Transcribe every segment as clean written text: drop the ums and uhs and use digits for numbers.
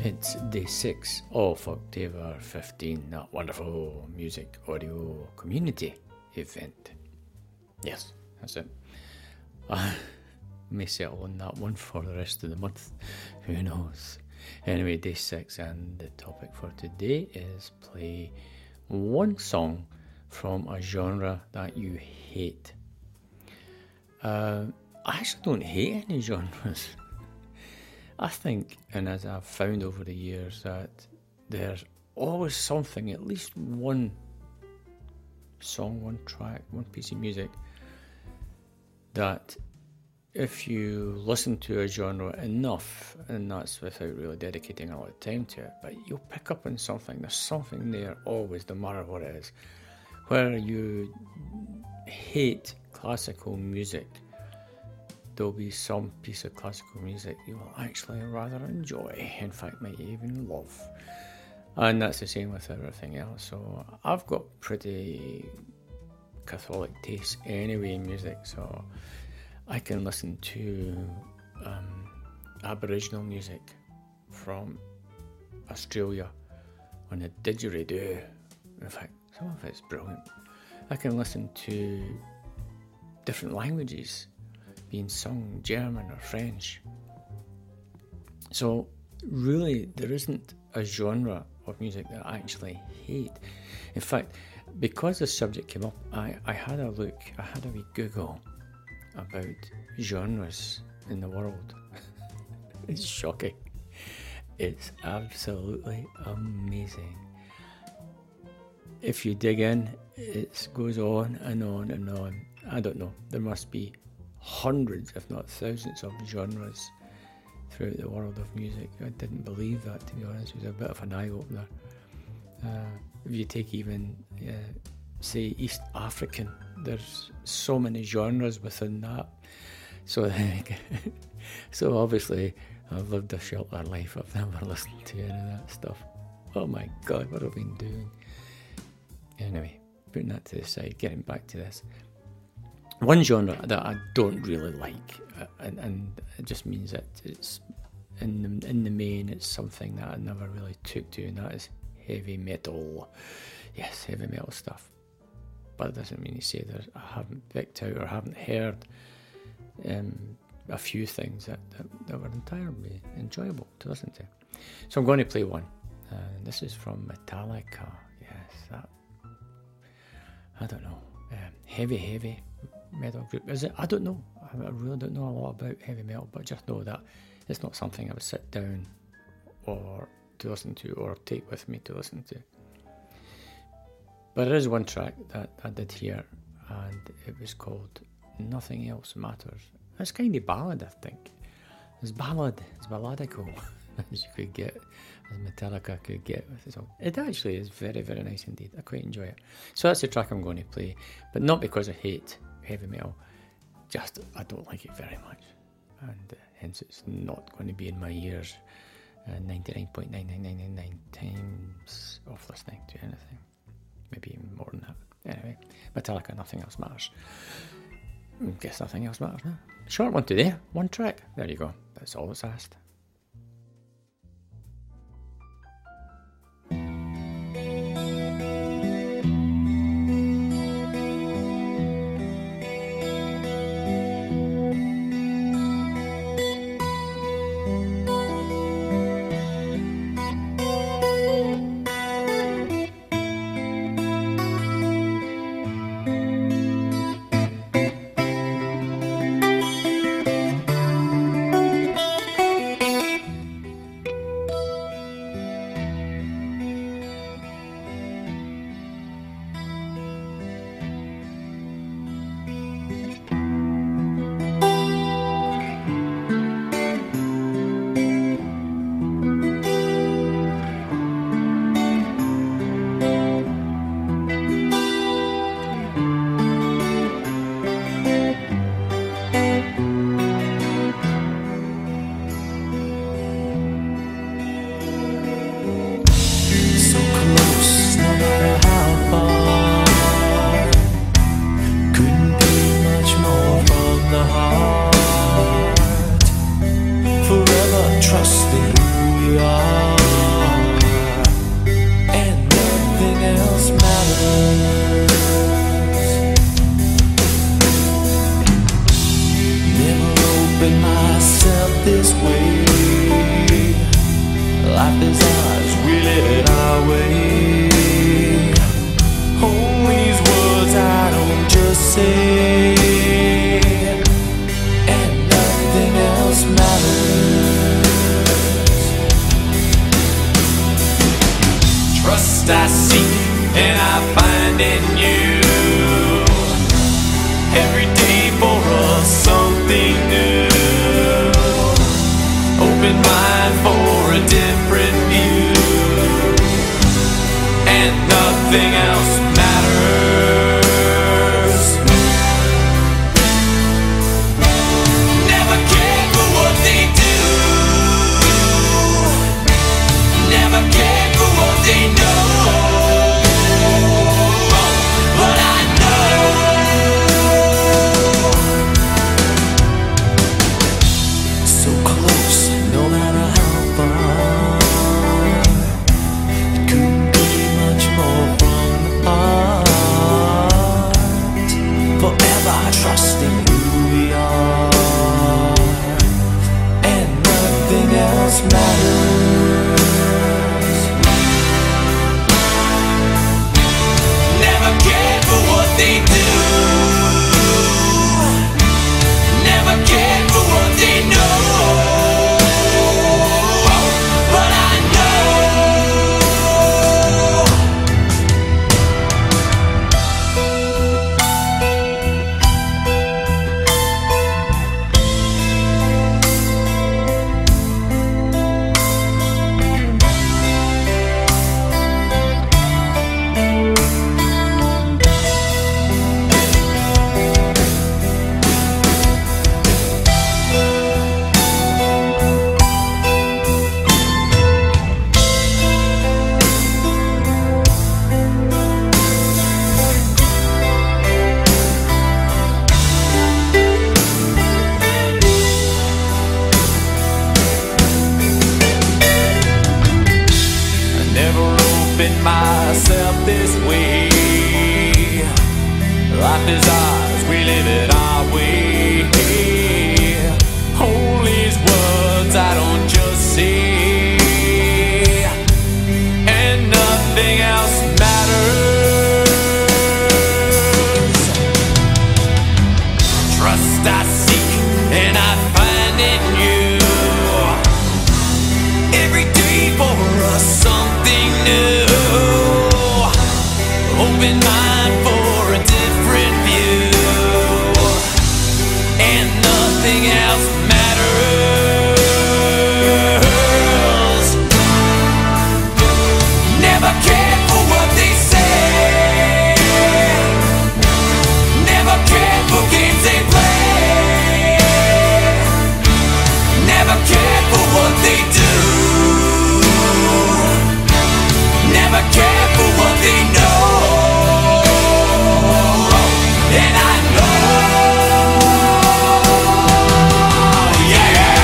It's day 6 of October 15, that wonderful music audio community event. Yes, that's it. I may settle on that one for the rest of the month. Who knows? Anyway, day 6, and the topic for today is play one song from a genre that you hate. I actually don't hate any genres. I think, and as I've found over the years, that there's always something, at least one song, one track, one piece of music, that if you listen to a genre enough, and that's without really dedicating a lot of time to it, but you'll pick up on something. There's something there always, no matter what it is. Where you hate classical music, there'll be some piece of classical music you will actually rather enjoy, in fact might even love. And that's the same with everything else. So I've got pretty Catholic taste anyway in music, so I can listen to Aboriginal music from Australia on a didgeridoo. In fact, some of it's brilliant. I can listen to different languages being sung, German or French. So really there isn't a genre of music that I actually hate. In fact, because the subject came up, I had a look, I had a wee Google about genres in the world. It's shocking. It's absolutely amazing. If you dig in, it goes on and on and on. I don't know, there must be hundreds, if not thousands, of genres throughout the world of music. I didn't believe that, to be honest. It was a bit of an eye-opener. If you take even, say, East African, there's so many genres within that. So obviously, I've lived a sheltered life. I've never listened to any of that stuff. Oh my God, what have I been doing? Anyway, putting that to the side, getting back to this. One genre that I don't really like, and it just means that it's in the main, it's something that I never really took to, and that is heavy metal. Yes, heavy metal stuff. But it doesn't mean to say that I haven't picked out or haven't heard a few things that were entirely enjoyable to listen to. So I'm going to play one. This is from Metallica. Yes, that, I don't know, heavy metal group. Is it? I don't know. I really don't know a lot about heavy metal, but just know that it's not something I would sit down or to listen to or take with me to listen to. But there is one track that I did hear, and it was called Nothing Else Matters. It's kind of ballad, I think. It's balladical, as you could get, as Metallica could get with the song. It actually is very, very nice indeed. I quite enjoy it. So that's the track I'm going to play, but not because I hate heavy metal, just I don't like it very much, and hence it's not going to be in my ears 99.99999 times off listening to anything, maybe even more than that. Anyway, Metallica, Nothing Else Matters. Guess nothing else matters now. Short one today, one track, there you go, that's all that's asked. trusting who we are. Trust I seek and I find in you. Every day for us something new. Open mind for a different view. And nothing else matters. Never cared for what they do. Never cared for what they know. But I know so close, no matter how far. It couldn't be much more from the heart. Forever trusting who we are. And nothing else matters. Never cared for what they do. Never cared for what they know. But I know I never opened myself this way. Life is ours, we live it our way. Hold these words I don't just say, and nothing else matters. Trust I seek and I find in you. Every day for us something new. Open mind for a different view. And nothing else matters. Never cared for what they say. Never cared for games they play. Never cared for what they do. Never cared for what they know. And I know, yeah.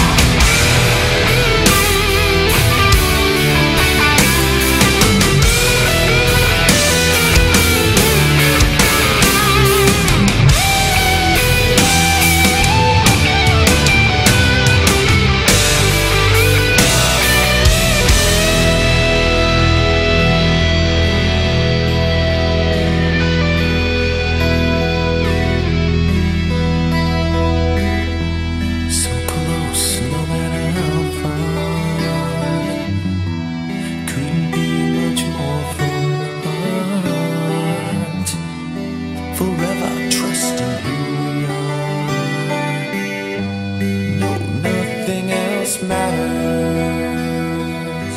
So close, no matter how far. Couldn't be much more from the heart. Forever trusting who we are. No, nothing else matters.